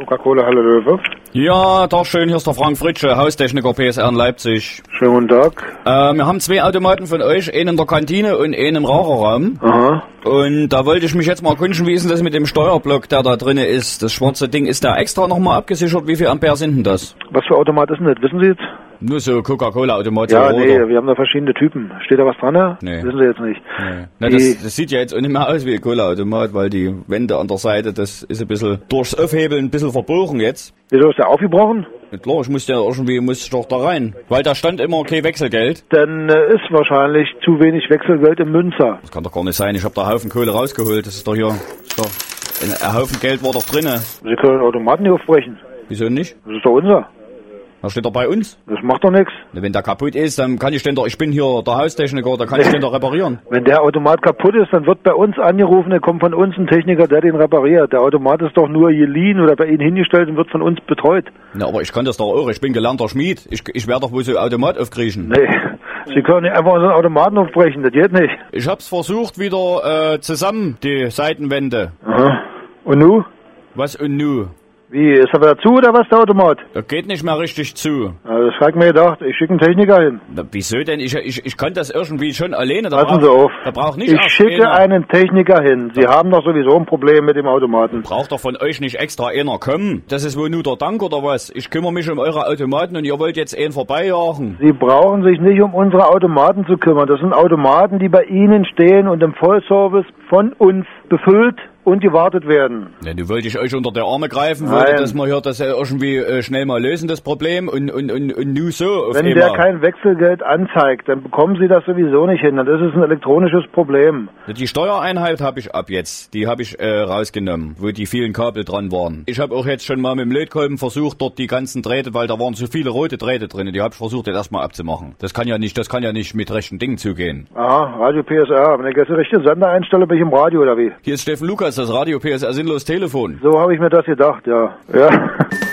Coca-Cola Halle Löwe. Ja, doch schön, hier ist der Frank Fritsche, Haustechniker PSR in Leipzig. Schönen guten Tag. Wir haben 2 Automaten von euch, einen in der Kantine und einen im Raucherraum. Aha. Und da wollte ich mich jetzt mal erkundigen, wie ist denn das mit dem Steuerblock, der da drin ist? Das schwarze Ding, ist der extra nochmal abgesichert? Wie viel Ampere sind denn das? Was für Automat ist denn das? Wissen Sie jetzt? Nur so Coca-Cola-Automat. Ja, nee, wir haben da verschiedene Typen. Steht da was dran? Nee. Wissen Sie jetzt nicht. Nee. Na, das sieht ja jetzt auch nicht mehr aus wie ein Cola-Automat, weil die Wände an der Seite, das ist ein bisschen durchs Aufhebeln ein bisschen verbogen jetzt. Wieso ist der aufgebrochen? Ja, klar, ich musste doch da rein. Weil da stand immer okay Wechselgeld. Dann ist wahrscheinlich zu wenig Wechselgeld im Münzer. Das kann doch gar nicht sein. Ich habe da Haufen Kohle rausgeholt. Das ist doch hier. Ein Haufen Geld war doch drinne. Sie können den Automaten nicht aufbrechen. Wieso nicht? Das ist doch unser. Da steht doch bei uns. Das macht doch nichts. Wenn der kaputt ist, dann kann ich den doch, ich bin hier der Haustechniker, da kann ich den doch reparieren. Wenn der Automat kaputt ist, dann wird bei uns angerufen, dann kommt von uns ein Techniker, der den repariert. Der Automat ist doch nur geliehen oder bei Ihnen hingestellt und wird von uns betreut. Na, aber ich kann das doch auch, ich bin gelernter Schmied. Ich werde doch wohl so ein Automat aufkriechen. Nee, Sie können nicht einfach unseren Automaten aufbrechen, das geht nicht. Ich hab's versucht wieder zusammen, die Seitenwände. Aha. Und nu? Was und nu? Wie, ist er wieder zu oder was, der Automat? Das geht nicht mehr richtig zu. Also das habe ich mir gedacht, ich schicke einen Techniker hin. Na, wieso denn? Ich kann das irgendwie schon alleine. Passen Sie auf. Da braucht nicht ich schicke einen Techniker hin. Sie haben doch sowieso ein Problem mit dem Automaten. Braucht doch von euch nicht extra einer kommen. Das ist wohl nur der Dank oder was? Ich kümmere mich um eure Automaten und ihr wollt jetzt einen vorbeijagen. Sie brauchen sich nicht um unsere Automaten zu kümmern. Das sind Automaten, die bei Ihnen stehen und im Vollservice von uns befüllt und gewartet werden. Ja, du wollte ich euch unter der Arme greifen, wollte, dass wir hier das irgendwie schnell mal lösen, das Problem, und nu so auf Wenn einmal. der kein Wechselgeld anzeigt, dann bekommen Sie das sowieso nicht hin, dann ist es ein elektronisches Problem. Die Steuereinheit habe ich ab jetzt, die habe ich rausgenommen, wo die vielen Kabel dran waren. Ich habe auch jetzt schon mal mit dem Lötkolben versucht, dort die ganzen Drähte, weil da waren so viele rote Drähte drin, die habe ich versucht jetzt erstmal abzumachen. Das kann ja nicht mit rechten Dingen zugehen. Aha, Radio PSR, wenn ich jetzt die richtige Sender einstelle, bin ich im Radio oder wie? Hier ist Steffen Lukas, das Radio PSR Sinnlos Telefon. So habe ich mir das gedacht, ja. Ja.